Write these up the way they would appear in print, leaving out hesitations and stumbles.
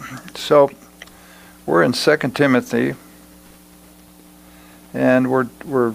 So we're in 2 Timothy, and we're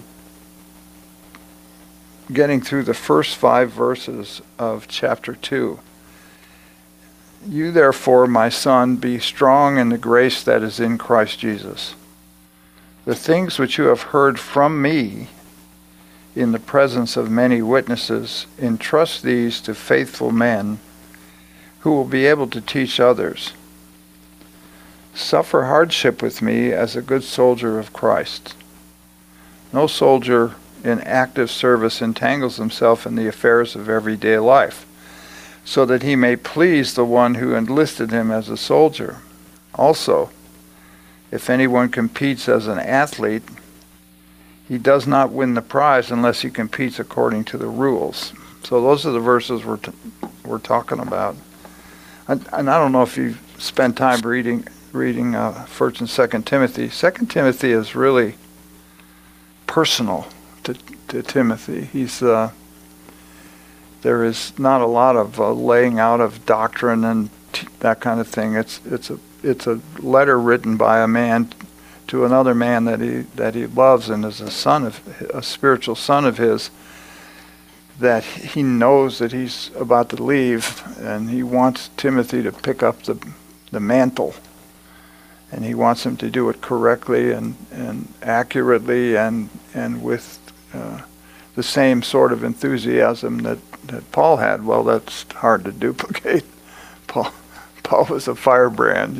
getting through the first 5 verses of chapter 2. You therefore, my son, be strong in the grace that is in Christ Jesus. The things which you have heard from me in the presence of many witnesses, entrust these to faithful men who will be able to teach others. Suffer hardship with me as a good soldier of Christ. No soldier in active service entangles himself in the affairs of everyday life, so that he may please the one who enlisted him as a soldier. Also, if anyone competes as an athlete, he does not win the prize unless he competes according to the rules. So those are the verses we're talking about. And I don't know if you spend time reading 1st and 2nd Timothy. 2nd Timothy is really personal to Timothy. He's there is not a lot of laying out of doctrine and that kind of thing. It's a letter written by a man to another man that he loves and is a spiritual son of his, that he knows that he's about to leave, and he wants Timothy to pick up the mantle, and he wants him to do it correctly and accurately and with the same sort of enthusiasm that Paul had. Well, that's hard to duplicate. Paul was a firebrand,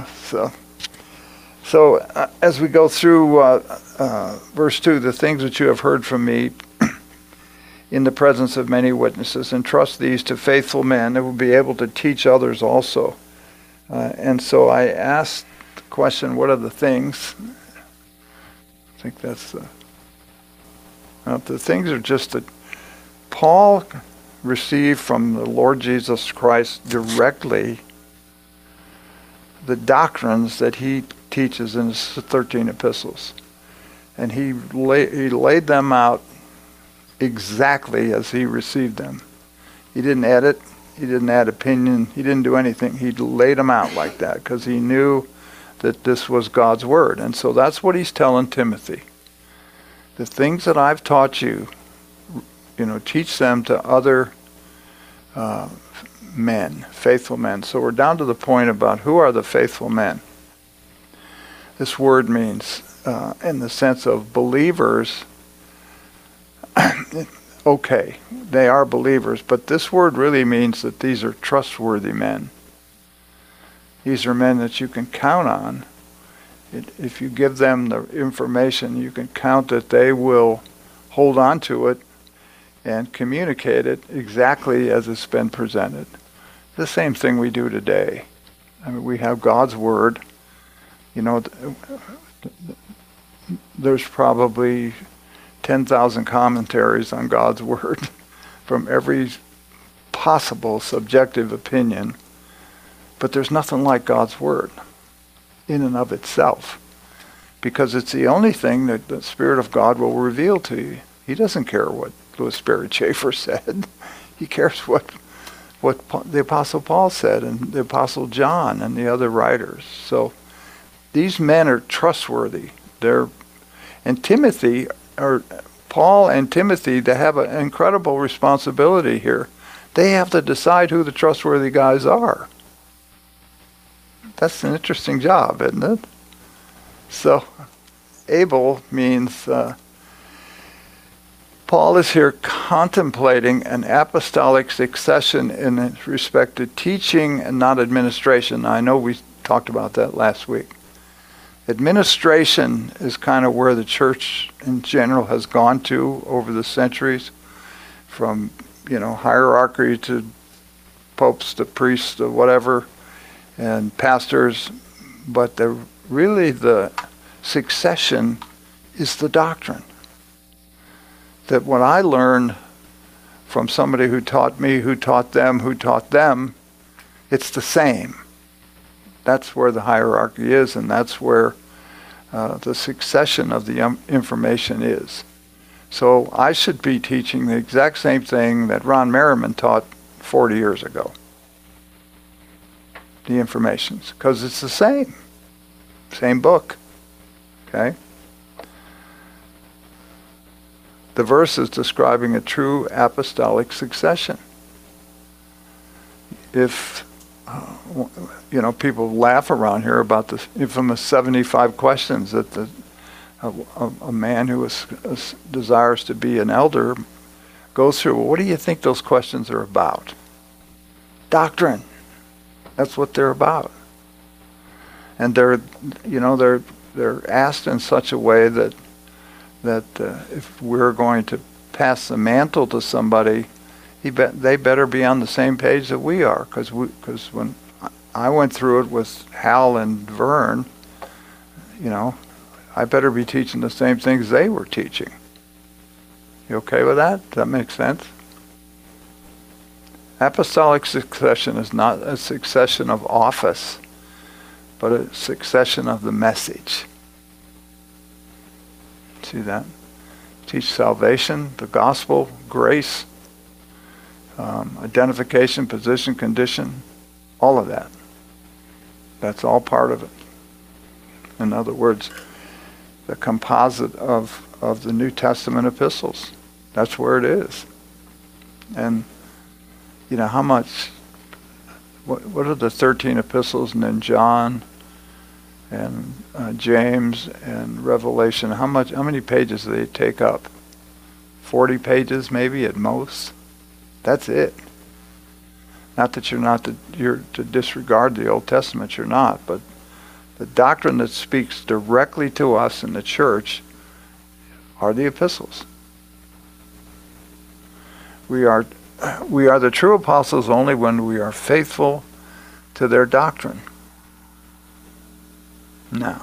So as we go through verse 2, the things that you have heard from me in the presence of many witnesses, entrust these to faithful men who will be able to teach others also. And so I asked the question, what are the things? I think that's the things are just that Paul received from the Lord Jesus Christ directly the doctrines that he teaches in his 13 epistles. And he laid them out exactly as he received them. He didn't edit, he didn't add opinion, he didn't do anything. He laid them out like that because he knew that this was God's word. And so that's what he's telling Timothy. The things that I've taught you, teach them to other men, faithful men. So we're down to the point about who are the faithful men. This word means, in the sense of believers, okay, they are believers, but this word really means that these are trustworthy men. These are men that you can count on. If you give them the information, you can count that they will hold on to it and communicate it exactly as it's been presented. The same thing we do today. I mean, we have God's word. There's probably 10,000 commentaries on God's word from every possible subjective opinion, but there's nothing like God's word in and of itself, because it's the only thing that the Spirit of God will reveal to you. He doesn't care what Louis Sperry Chafer said. He cares what the Apostle Paul said and the Apostle John and the other writers. So these men are trustworthy. And Timothy, or Paul and Timothy, they have an incredible responsibility here. They have to decide who the trustworthy guys are. That's an interesting job, isn't it? So, able means Paul is here contemplating an apostolic succession in respect to teaching and not administration. Now, I know we talked about that last week. Administration is kind of where the church in general has gone to over the centuries, from hierarchy to popes to priests to whatever, and pastors. But the succession is the doctrine. That what I learned from somebody who taught me, who taught them, it's the same. That's where the hierarchy is, and that's where the succession of the information is. So I should be teaching the exact same thing that Ron Merriman taught 40 years ago. the information, because it's the same book. Okay? The verse is describing a true apostolic succession. If, people laugh around here about the infamous 75 questions that a man who desires to be an elder goes through. Well, what do you think those questions are about? Doctrine. That's what they're about. And they're asked in such a way that if we're going to pass the mantle to somebody, they better be on the same page that we are. Because when I went through it with Hal and Vern, I better be teaching the same things they were teaching. You okay with that? Does that make sense? Apostolic succession is not a succession of office, but a succession of the message. See that? Teach salvation, the gospel, grace, identification, position, condition, all of that. That's all part of it. In other words, the composite of the New Testament epistles. That's where it is. And how much, what are the 13 epistles, and then John and James and Revelation, how many pages do they take up? 40 pages maybe at most? That's it. Not that you're to disregard the Old Testament, you're not, but the doctrine that speaks directly to us in the church are the epistles. We are the true apostles only when we are faithful to their doctrine. Now,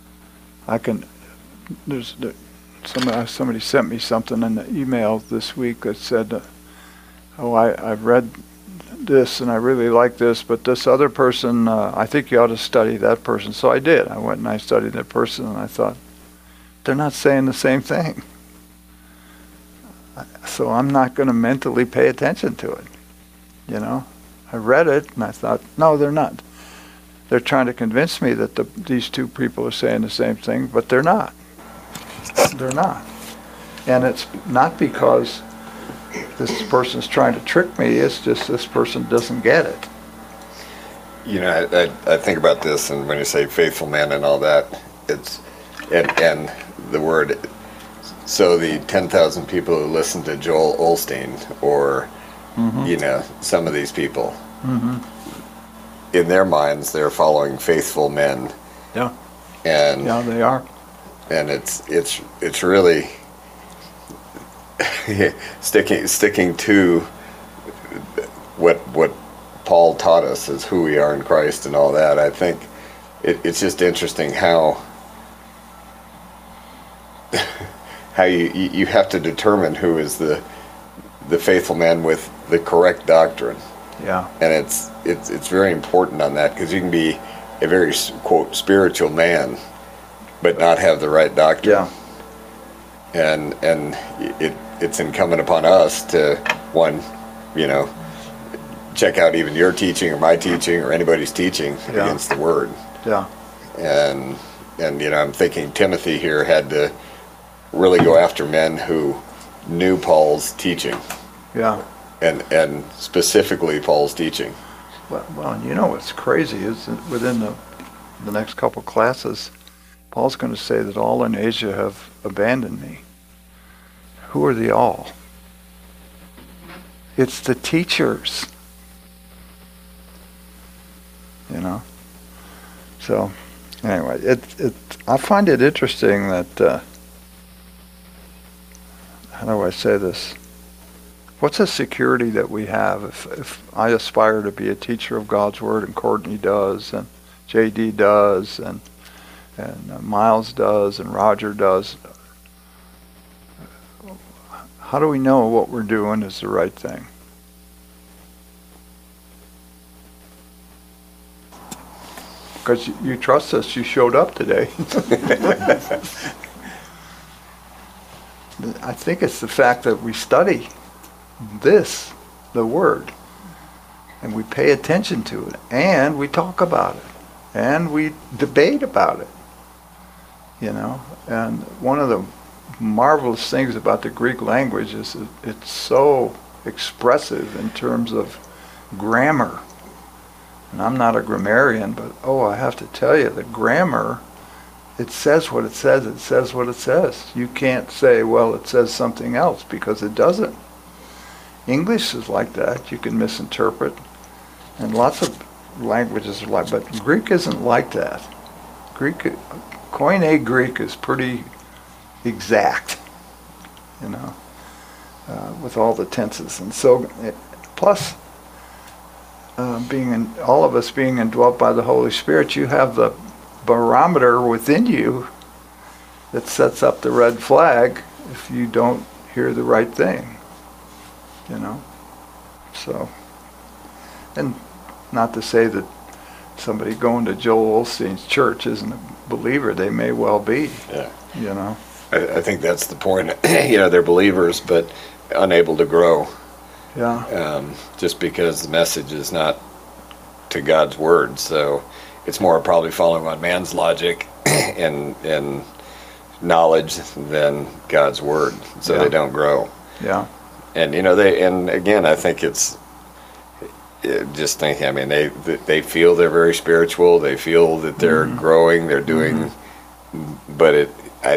somebody sent me something in the email this week that said, I've read this and I really like this, but this other person, I think you ought to study that person. So I did. I went and I studied that person, and I thought, they're not saying the same thing. So I'm not going to mentally pay attention to it. I read it and I thought, no, they're not. They're trying to convince me that these two people are saying the same thing, but they're not. They're not. And it's not because this person's trying to trick me, it's just this person doesn't get it. I think about this, and when you say faithful man and all that, it's, and the word, so the 10,000 people who listen to Joel Osteen, or, some of these people, in their minds, they're following faithful men. Yeah. And yeah, they are. And it's really sticking to what Paul taught us is who we are in Christ and all that. I think it's just interesting how you have to determine who is the faithful man with the correct doctrine. Yeah. And it's very important on that, because you can be a very, quote, spiritual man but not have the right doctrine. Yeah. And it's incumbent upon us to, one, check out even your teaching or my teaching or anybody's teaching against the Word. Yeah. And I'm thinking Timothy here had to really go after men who knew Paul's teaching. Yeah. And specifically Paul's teaching. Well, what's crazy is that within the next couple classes, Paul's going to say that all in Asia have abandoned me. Who are the all? It's the teachers. So, anyway, I find it interesting that, how do I say this? What's a security that we have if I aspire to be a teacher of God's Word, and Courtney does, and J.D. does, and Miles does, and Roger does? How do we know what we're doing is the right thing? Because you trust us, you showed up today. I think it's the fact that we study the Word. And we pay attention to it, and we talk about it, and we debate about it, you know. And one of the marvelous things about the Greek language is that it's so expressive in terms of grammar. And I'm not a grammarian, but I have to tell you, the grammar, it says what it says, it says what it says. You can't say, well, it says something else, because it doesn't. English is like that. You can misinterpret. And lots of languages are like, but Greek isn't like that. Koine Greek is pretty exact, you know, with all the tenses. And so, plus, all of us being indwelt by the Holy Spirit, you have the barometer within you that sets up the red flag if you don't hear the right thing, you know. So, and not to say that somebody going to Joel Osteen's church isn't a believer. They may well be. Yeah. You know. I think that's the point. You know, they're believers, but unable to grow. Yeah. Just because the message is not to God's word. So it's more probably following on man's logic and knowledge than God's word. So they don't grow. Yeah. And, you know, and again, I think it's just thinking, I mean, they feel they're very spiritual. They feel that they're growing, they're doing, but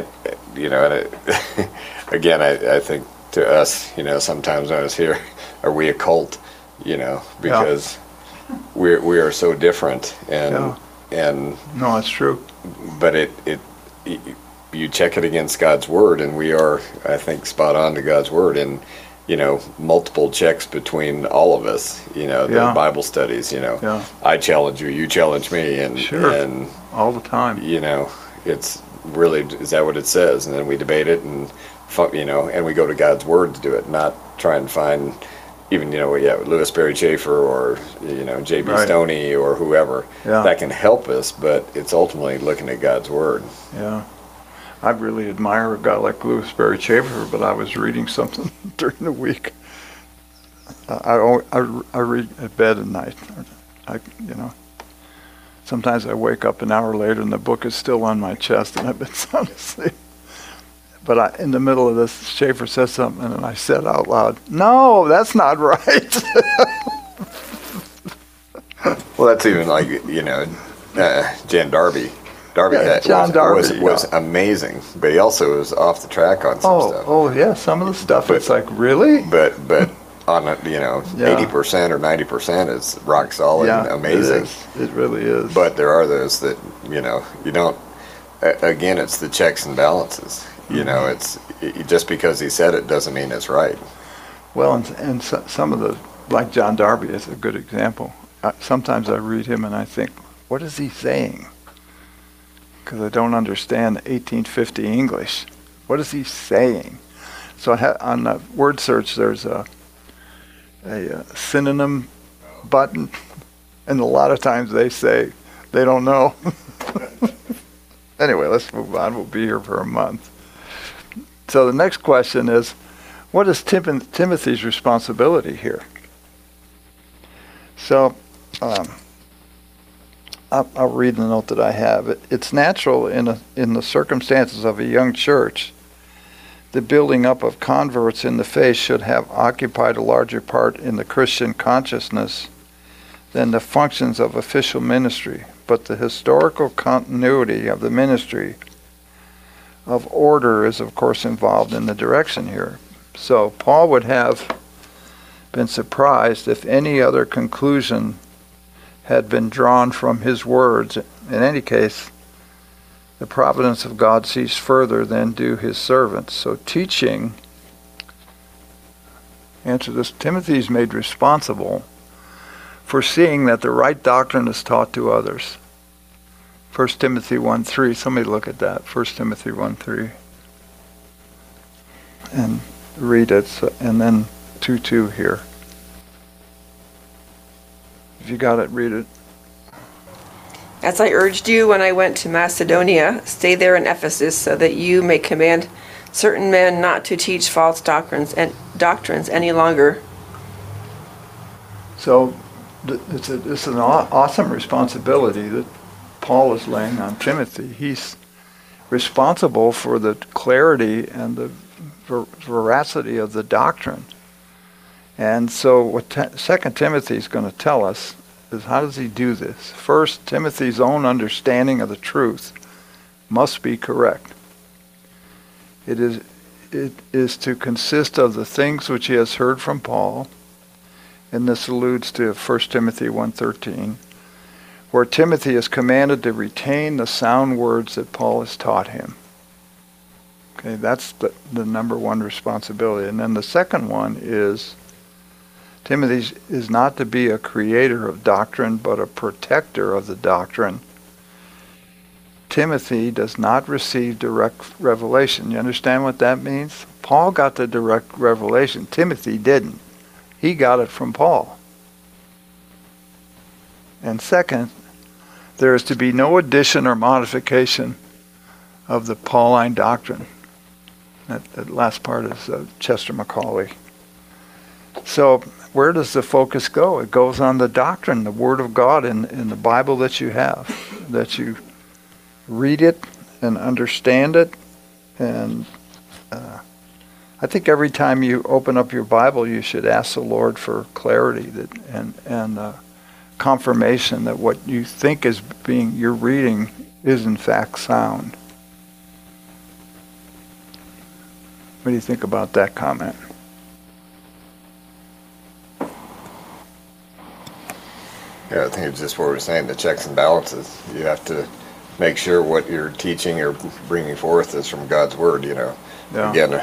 again, I think to us, you know, sometimes I was here, are we a cult, you know, because we are so different and no, it's true. But you check it against God's word, and we are, I think, spot on to God's word, and you know, multiple checks between all of us, you know, the Bible studies, you know, I challenge you, you challenge me, and and all the time, you know, it's really, is that what it says? And then we debate it, and you know, and we go to God's word to do it, not try and find even, you know, Louis Berry Chafer or, you know, J.B. Stoney or whoever that can help us, but it's ultimately looking at God's word. Yeah. I really admire a guy like Louis Berry Chafer, but I was reading something during the week. I read at bed at night. You know, sometimes I wake up an hour later and the book is still on my chest and I've been sound asleep. But in the middle of this, Chafer says something and I said out loud, "No, that's not right." Well, that's even like, you know, Jan Darby. John Darby was amazing, but he also was off the track on some stuff. Oh yeah, some of the stuff it's like, really? But on a, you know, 80% or 90% is rock solid and amazing. It really is. But there are those that, you know, you don't. Again, it's the checks and balances. You know, it's just because he said it doesn't mean it's right. Well, and some of the, like John Darby is a good example. Sometimes I read him and I think, what is he saying? Because I don't understand 1850 English. What is he saying? So on the word search, there's a synonym button, and a lot of times they say they don't know. Anyway, let's move on. We'll be here for a month. So the next question is, what is Timothy's responsibility here? So I'll read the note that I have. It's natural in the circumstances of a young church, the building up of converts in the faith should have occupied a larger part in the Christian consciousness than the functions of official ministry. But the historical continuity of the ministry of order is, of course, involved in the direction here. So Paul would have been surprised if any other conclusion had been drawn from his words. In any case, the providence of God sees further than do his servants. So teaching, answer this, Timothy is made responsible for seeing that the right doctrine is taught to others. 1 Timothy 1:3, somebody look at that, 1 Timothy 1:3. And read it, and then 2:2 here. If you got it, read it. As I urged you when I went to Macedonia, stay there in Ephesus so that you may command certain men not to teach false doctrines any longer. So it's an awesome responsibility that Paul is laying on Timothy. He's responsible for the clarity and the veracity of the doctrine. And so what 2 Timothy is going to tell us is, how does he do this? First, Timothy's own understanding of the truth must be correct. It is to consist of the things which he has heard from Paul, and this alludes to 1 Timothy 1:13, where Timothy is commanded to retain the sound words that Paul has taught him. Okay, that's the number one responsibility. And then the second one is, Timothy is not to be a creator of doctrine, but a protector of the doctrine. Timothy does not receive direct revelation. You understand what that means? Paul got the direct revelation. Timothy didn't. He got it from Paul. And second, there is to be no addition or modification of the Pauline doctrine. That last part is Chester Macaulay. So where does the focus go? It goes on the doctrine, the Word of God in the Bible that you have, that you read it and understand it. And I think every time you open up your Bible, you should ask the Lord for clarity and confirmation that what you think is you're reading is in fact sound. What do you think about that comment? Yeah, I think it's just what we're saying, the checks and balances. You have to make sure what you're teaching or bringing forth is from God's Word, you know. Yeah. Again,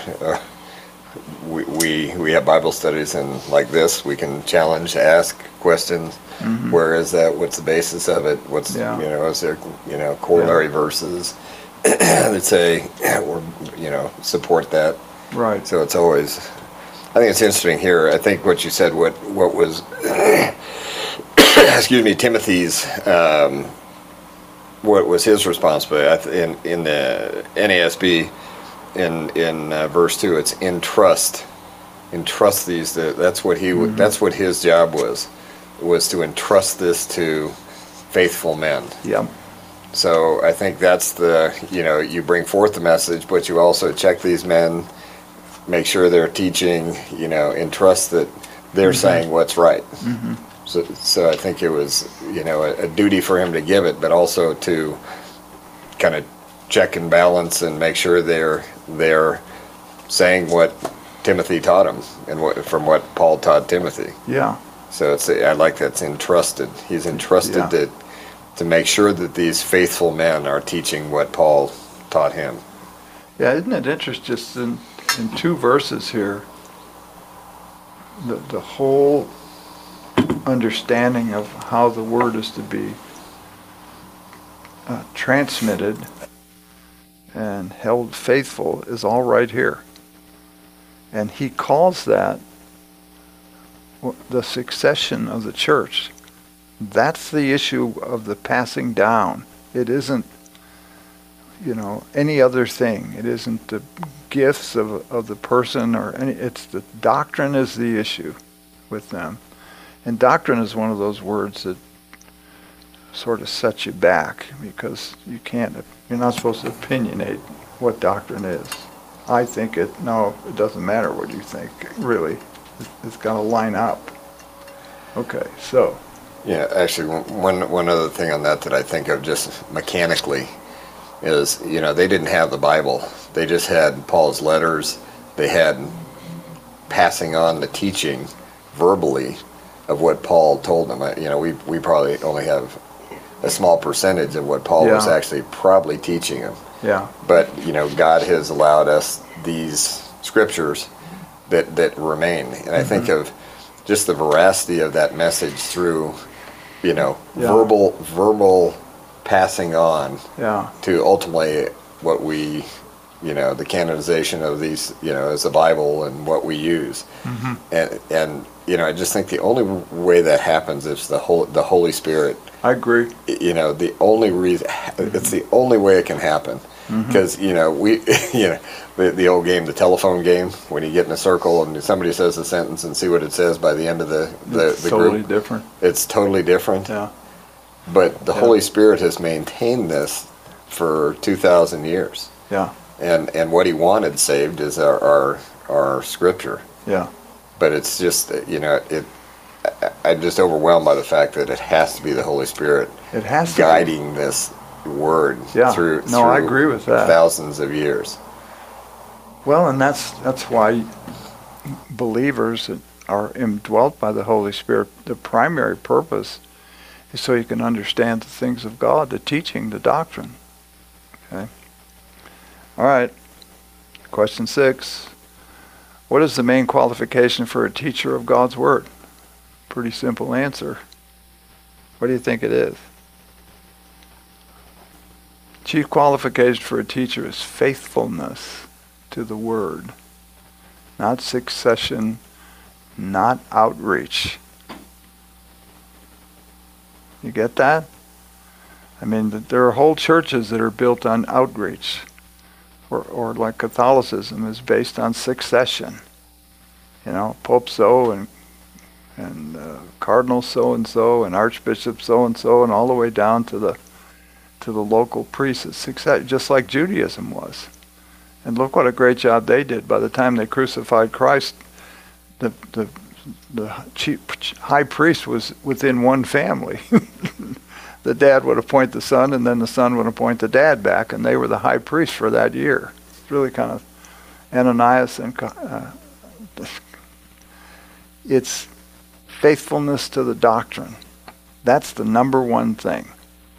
we have Bible studies, and like this, we can challenge, ask questions. Mm-hmm. Where is that? What's the basis of it? What's, you know, is there, you know, corollary verses that say, or, you know, support that? Right. So it's always, I think it's interesting here. I think what you said, what was, excuse me, Timothy's, what was his responsibility in the NASB, in verse 2, it's entrust these. That's what that's what his job was to entrust this to faithful men. Yeah. So I think that's you bring forth the message, but you also check these men, make sure they're teaching, entrust that they're saying what's right. Mm-hmm. So I think it was, a duty for him to give it, but also to kind of check and balance and make sure they're saying what Timothy taught him and from what Paul taught Timothy. Yeah. So I like that's entrusted. He's entrusted to make sure that these faithful men are teaching what Paul taught him. Yeah, isn't it interesting? Just in 2 verses here, the whole understanding of how the word is to be transmitted and held faithful is all right here. And he calls that the succession of the church. That's the issue of the passing down. It isn't, any other thing. It isn't the gifts of the person it's the doctrine is the issue with them. And doctrine is one of those words that sort of sets you back, because you're not supposed to opinionate what doctrine is. I think it doesn't matter what you think, really. It's got to line up. Okay, so. Yeah, actually, one other thing on that I think of just mechanically is, they didn't have the Bible. They just had Paul's letters. They had passing on the teaching verbally of what Paul told them. We probably only have a small percentage of what Paul was actually probably teaching them. Yeah. But, God has allowed us these scriptures that remain. And I think of just the veracity of that message through, verbal passing on to ultimately what we, the canonization of these, as the Bible and what we use. Mm-hmm. And I just think the only way that happens is the Holy Spirit. I agree. The only reason, it's the only way it can happen. Because you know we, you know, the old game, the telephone game, when you get in a circle and somebody says a sentence and see what it says by the end of the totally group. different. It's totally different. Yeah. But the Yeah. Holy Spirit has maintained this for 2,000 years. Yeah. And what He wanted saved is our Scripture. Yeah. But it's just, you know, I'm just overwhelmed by the fact that it has to be the Holy Spirit It has to be. guiding this word Yeah. through. No, I through agree with that. Thousands of years. Well, and that's why believers that are indwelt by the Holy Spirit, the primary purpose is so you can understand the things of God, the teaching, the doctrine. Okay. All right. Question 6. What is the main qualification for a teacher of God's Word? Pretty simple answer. What do you think it is? Chief qualification for a teacher is faithfulness to the Word. Not succession, not outreach. You get that? I mean, there are whole churches that are built on outreach. Or like Catholicism is based on succession. You know, Pope so and Cardinal so and so and Archbishop so and all the way down to the local priests. It's success, just like Judaism was. And look what a great job they did. By the time they crucified Christ, the chief high priest was within one family. The dad would appoint the son, and then the son would appoint the dad back, and they were the high priest for that year. It's really kind of Ananias and it's faithfulness to the doctrine. That's the number one thing.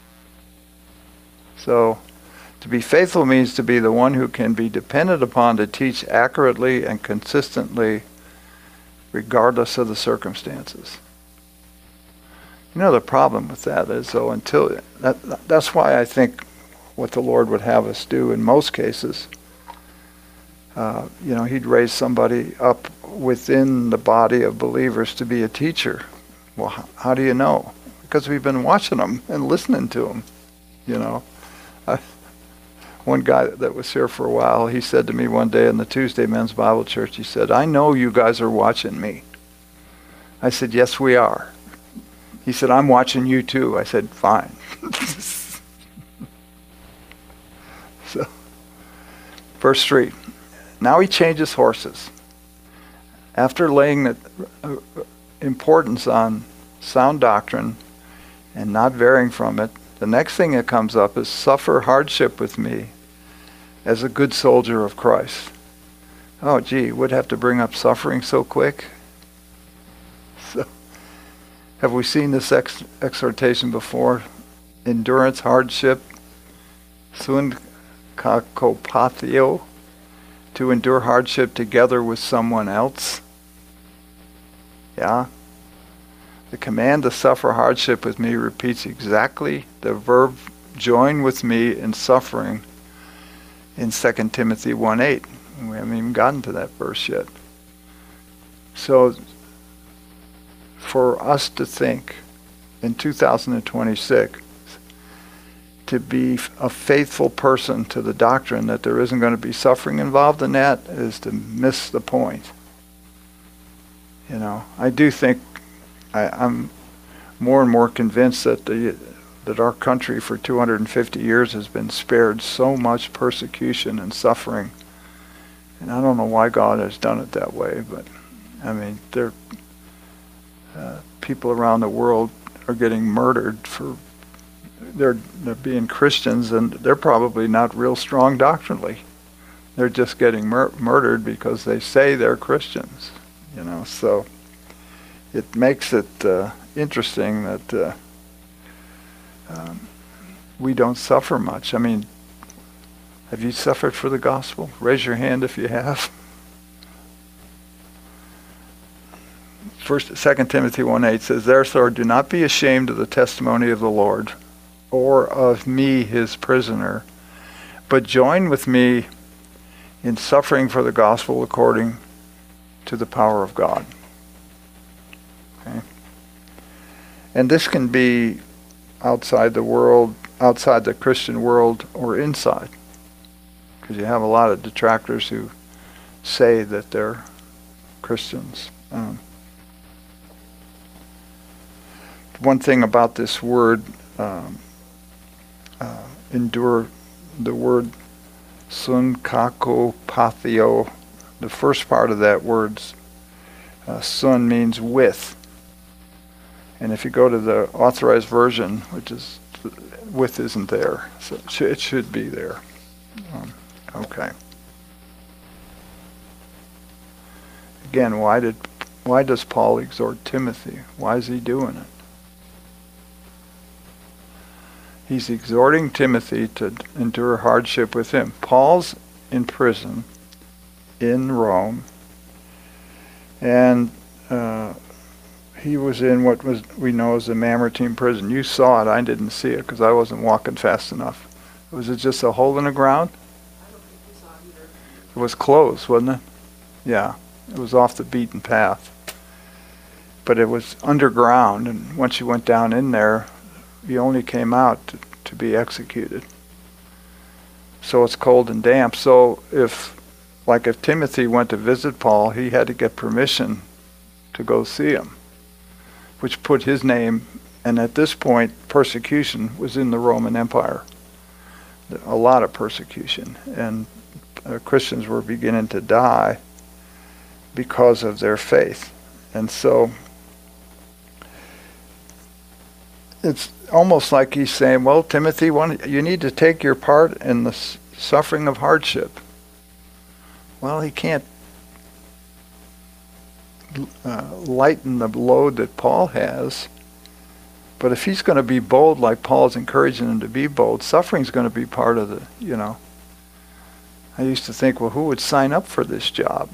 So, to be faithful means to be the one who can be depended upon to teach accurately and consistently, regardless of the circumstances. You know, the problem with that is, though, that's why I think what the Lord would have us do in most cases, you know, He'd raise somebody up within the body of believers to be a teacher. Well, how do you know? Because we've been watching them and listening to them, you know. One guy that was here for a while, he said to me one day in the Tuesday Men's Bible Church, he said, "I know you guys are watching me." I said, "Yes, we are." He said, "I'm watching you too." I said, "Fine." So, verse 3. Now he changes horses. After laying the importance on sound doctrine and not varying from it, the next thing that comes up is suffer hardship with me as a good soldier of Christ. Oh, gee, would have to bring up suffering so quick? So, have we seen this exhortation before? Endurance, hardship, sun kakopathio, to endure hardship together with someone else. Yeah? The command to suffer hardship with me repeats exactly the verb join with me in suffering in 2 Timothy 1:8. We haven't even gotten to that verse yet. So, for us to think in 2026 to be a faithful person to the doctrine that there isn't going to be suffering involved in that is to miss the point. You know, I do think I'm more and more convinced that our country for 250 years has been spared so much persecution and suffering. And I don't know why God has done it that way, but I mean, people around the world are getting murdered for they're being Christians, and they're probably not real strong doctrinally. They're just getting murdered because they say they're Christians, you know. So it makes it interesting that we don't suffer much. I mean, have you suffered for the gospel? Raise your hand if you have. 2 Timothy 1:8 says, "Therefore do not be ashamed of the testimony of the Lord, or of me his prisoner, but join with me in suffering for the gospel according to the power of God." Okay? And this can be outside the world, outside the Christian world, or inside. because you have a lot of detractors who say that they're Christians. One thing about this word, endure, the word sunkakopathio, the first part of that word, sun means with. And if you go to the Authorized Version, which is, with isn't there, so it should be there. Okay. Again, why does Paul exhort Timothy? Why is he doing it? He's exhorting Timothy to endure hardship with him. Paul's in prison in Rome, and he was in what we know as the Mamertine prison. You saw it. I didn't see it because I wasn't walking fast enough. Was it just a hole in the ground? I don't think we saw it either. It was closed, wasn't it? Yeah. It was off the beaten path. But it was underground, and once you went down in there, you only came out to be executed. So it's cold and damp. So if Timothy went to visit Paul, he had to get permission to go see him, which put his name, and at this point, persecution was in the Roman Empire. A lot of persecution, and Christians were beginning to die because of their faith. And so it's almost like he's saying, well, Timothy, you need to take your part in the suffering of hardship. Well, he can't lighten the load that Paul has, but if he's going to be bold like Paul's encouraging him to be bold, suffering's going to be part of the, I used to think, well, who would sign up for this job?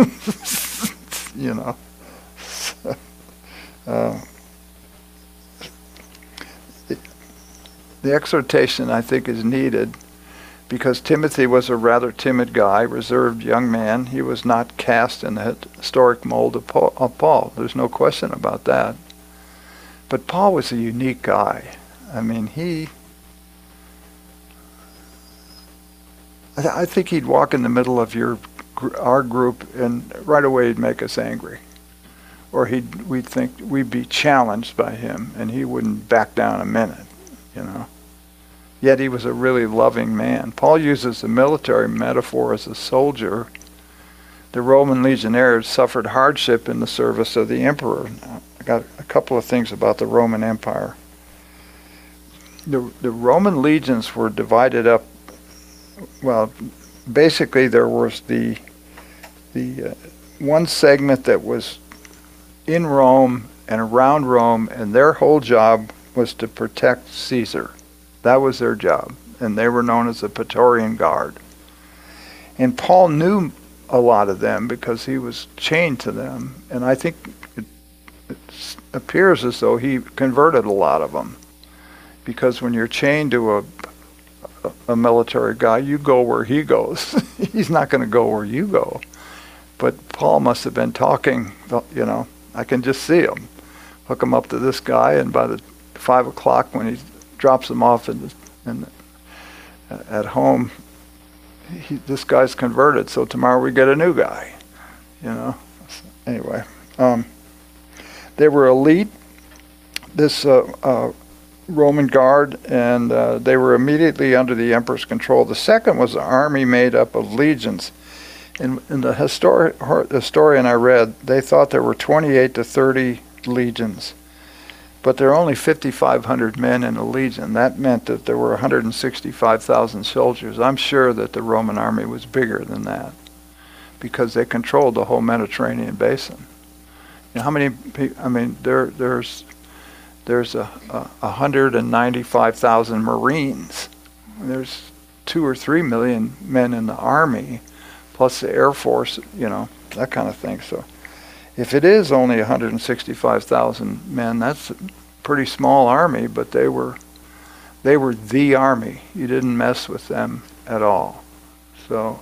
The exhortation, I think, is needed because Timothy was a rather timid guy, reserved young man. He was not cast in the historic mold of Paul. There's no question about that. But Paul was a unique guy. I mean, I think he'd walk in the middle of our group and right away he'd make us angry. Or we'd be challenged by him and he wouldn't back down a minute, Yet he was a really loving man. Paul uses the military metaphor as a soldier. The Roman legionnaires suffered hardship in the service of the emperor. I got a couple of things about the Roman Empire. The Roman legions were divided up. Well, basically there was the one segment that was in Rome and around Rome, and their whole job was to protect Caesar. That was their job, and they were known as the Praetorian Guard. And Paul knew a lot of them because he was chained to them, and I think it appears as though he converted a lot of them, because when you're chained to a military guy, you go where he goes. He's not going to go where you go. But Paul must have been talking, I can just see him. Hook him up to this guy, and by the 5 o'clock when he drops him off at home, this guy's converted, so tomorrow we get a new guy. Anyway, they were elite, this Roman guard, and they were immediately under the emperor's control. The second was an army made up of legions. In the historian I read, they thought there were 28 to 30 legions, but there are only 5,500 men in a legion. That meant that there were 165,000 soldiers. I'm sure that the Roman army was bigger than that because they controlled the whole Mediterranean basin. How many people? I mean, there's 195,000 Marines. There's 2 or 3 million men in the army, plus the Air Force, that kind of thing. So if it is only 165,000 men, that's a pretty small army, but they were the army. You didn't mess with them at all. So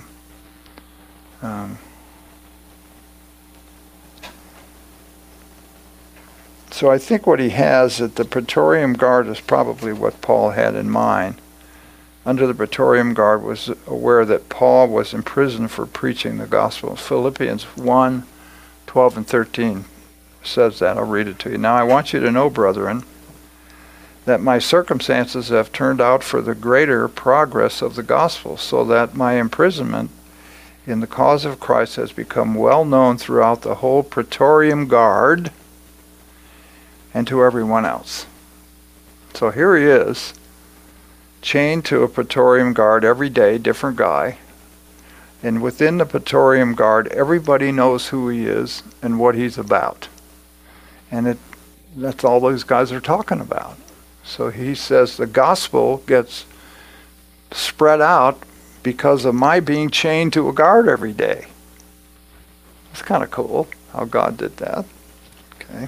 so I think what he has at the Praetorian Guard is probably what Paul had in mind. under the Praetorian Guard was aware that Paul was in prison for preaching the gospel. Philippians 1, 12 and 13 says that. I'll read it to you. Now I want you to know, brethren, that my circumstances have turned out for the greater progress of the gospel, so that my imprisonment in the cause of Christ has become well known throughout the whole Praetorian Guard and to everyone else. So here he is, chained to a Praetorian Guard every day, different guy. And within the Praetorian Guard, everybody knows who he is and what he's about. And that's all those guys are talking about. So he says the gospel gets spread out because of my being chained to a guard every day. It's kind of cool how God did that. Okay.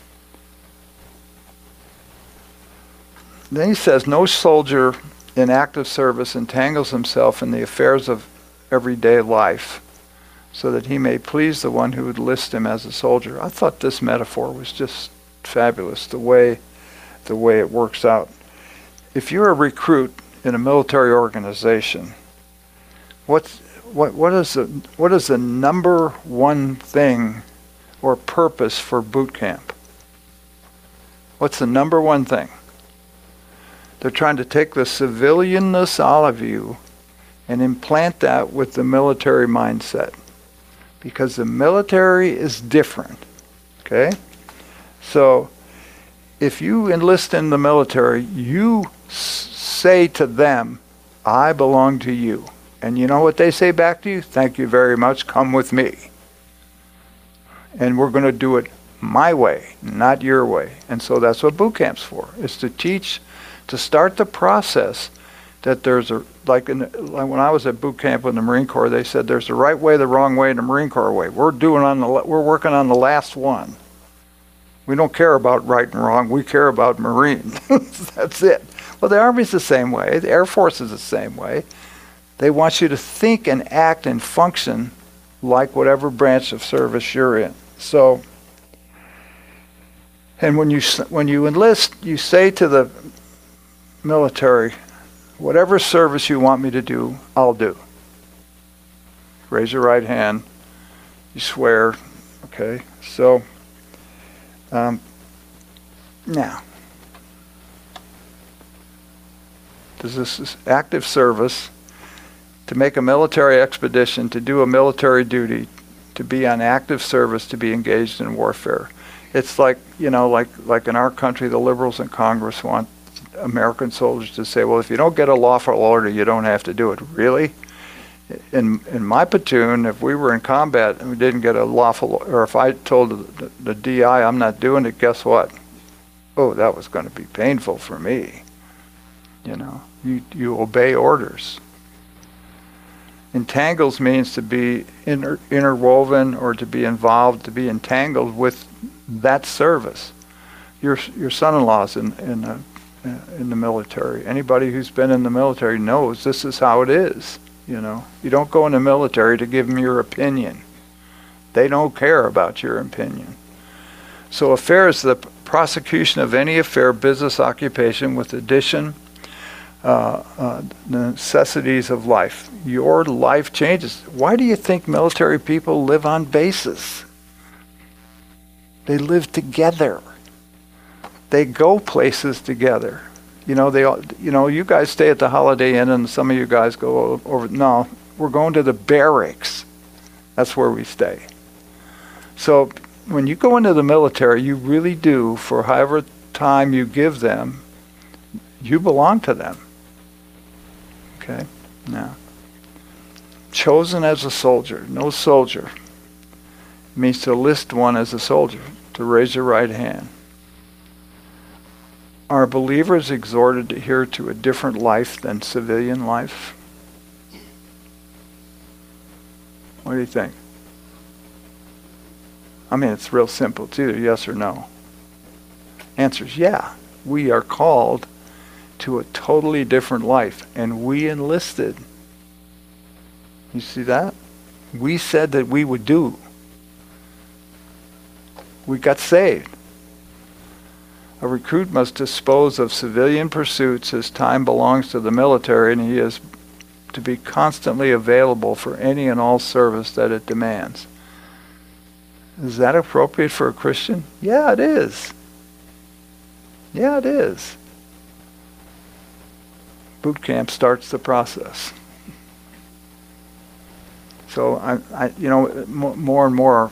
Then he says, no soldier in active service entangles himself in the affairs of everyday life, so that he may please the one who would list him as a soldier. I thought this metaphor was just fabulous, the way it works out. If you're a recruit in a military organization, what is the number one thing or purpose for boot camp? What's the number one thing? They're trying to take the civilianness out of you and implant that with the military mindset, because the military is different. Okay? So if you enlist in the military, you say to them, I belong to you. And you know what they say back to you? Thank you very much, come with me. And we're going to do it my way, not your way. And so that's what boot camp's for, is to teach, to start the process that there's a, like when I was at boot camp in the Marine Corps, they said there's the right way, the wrong way, and the Marine Corps way. We're working on the last one. We don't care about right and wrong. We care about Marine. That's it. Well, the Army's the same way. The Air Force is the same way. They want you to think and act and function like whatever branch of service you're in. So, and when you enlist, you say to the military, whatever service you want me to do, I'll do. Raise your right hand. You swear. Okay. So, now, does this active service to make a military expedition, to do a military duty, to be on active service, to be engaged in warfare? It's like, like in our country, the liberals in Congress want American soldiers to say, well, if you don't get a lawful order, you don't have to do it. Really? In my platoon, if we were in combat and we didn't get a lawful, or if I told the DI I'm not doing it, guess what? Oh, that was going to be painful for me. You obey orders. Entangles means to be interwoven or to be involved, to be entangled with that service. Your son-in-law's in the military. Anybody who's been in the military knows this is how it is. You don't go in the military to give them your opinion. They don't care about your opinion. So affair is the prosecution of any affair, business, occupation, with addition, necessities of life. Your life changes. Why do you think military people live on bases? They live together. They go places together. You guys stay at the Holiday Inn, and some of you guys go over. No, we're going to the barracks. That's where we stay. So when you go into the military, you really do, for however time you give them, you belong to them. Okay? Now, chosen as a soldier. No soldier means to list one as a soldier, to raise your right hand. Are believers exhorted here to a different life than civilian life? What do you think? I mean, it's real simple. It's either yes or no. Answer is yeah. We are called to a totally different life, and we enlisted. You see that? We said that we would do. We got saved. A recruit must dispose of civilian pursuits. His time belongs to the military, and he is to be constantly available for any and all service that it demands. Is that appropriate for a Christian? Yeah, it is. Yeah, it is. Boot camp starts the process. So I more and more,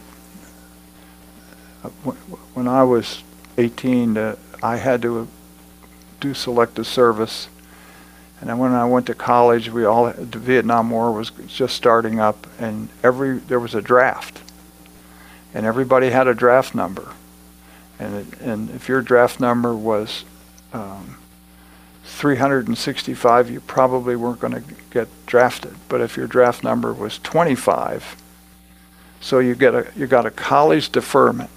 when I was 18, I had to do selective service. And then when I went to college, the Vietnam War was just starting up, and there was a draft, and everybody had a draft number, and if your draft number was 365, you probably weren't going to get drafted. But if your draft number was 25, so you got a college deferment.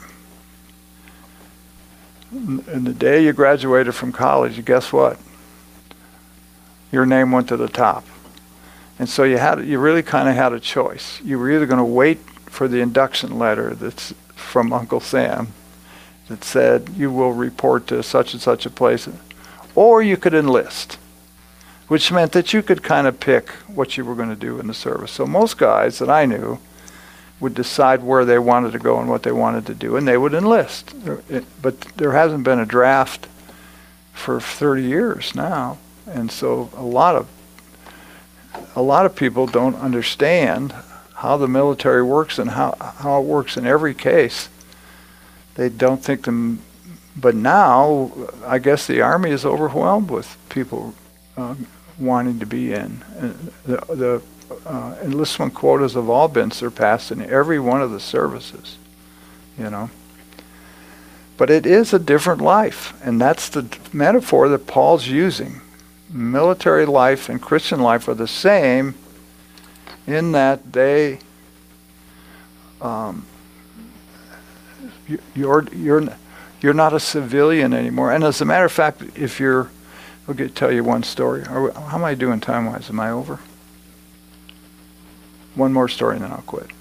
And the day you graduated from college, guess what? Your name went to the top. And so you really kind of had a choice. You were either going to wait for the induction letter that's from Uncle Sam that said you will report to such and such a place, or you could enlist, which meant that you could kind of pick what you were going to do in the service. So most guys that I knew would decide where they wanted to go and what they wanted to do, and they would enlist. But there hasn't been a draft for 30 years now. And so a lot of people don't understand how the military works and how it works in every case. They don't think them, but now I guess the Army is overwhelmed with people wanting to be in. The enlistment quotas have all been surpassed in every one of the services, But it is a different life, and that's the metaphor that Paul's using. Military life and Christian life are the same in that they you're not a civilian anymore. And as a matter of fact, I'll tell you one story. How am I doing time-wise? Am I over? One more story and then I'll quit.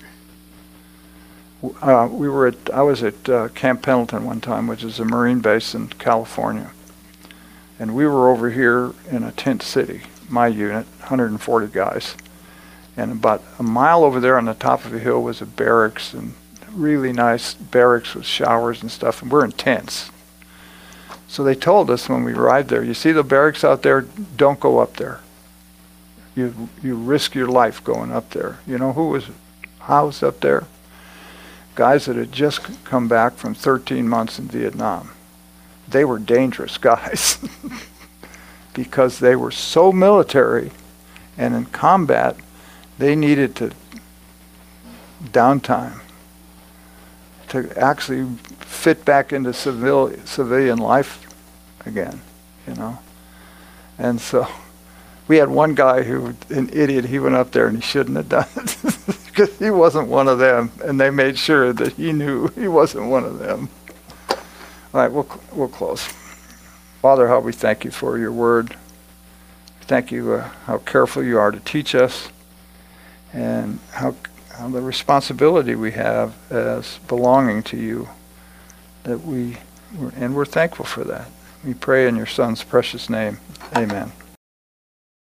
I was at Camp Pendleton one time, which is a Marine base in California. And we were over here in a tent city, my unit, 140 guys. And about a mile over there on the top of a hill was a barracks, and really nice barracks with showers and stuff, and we're in tents. So they told us when we arrived there, you see the barracks out there, don't go up there. You risk your life going up there. You know who was housed up there? Guys that had just come back from 13 months in Vietnam. They were dangerous guys because they were so military, and in combat they needed to downtime to actually fit back into civilian life again, And so we had one guy who, an idiot, he went up there and he shouldn't have done it because he wasn't one of them, and they made sure that he knew he wasn't one of them. All right, we'll close. Father, how we thank you for your word. Thank you how careful you are to teach us, and how the responsibility we have as belonging to you, and we're thankful for that. We pray in your Son's precious name. Amen.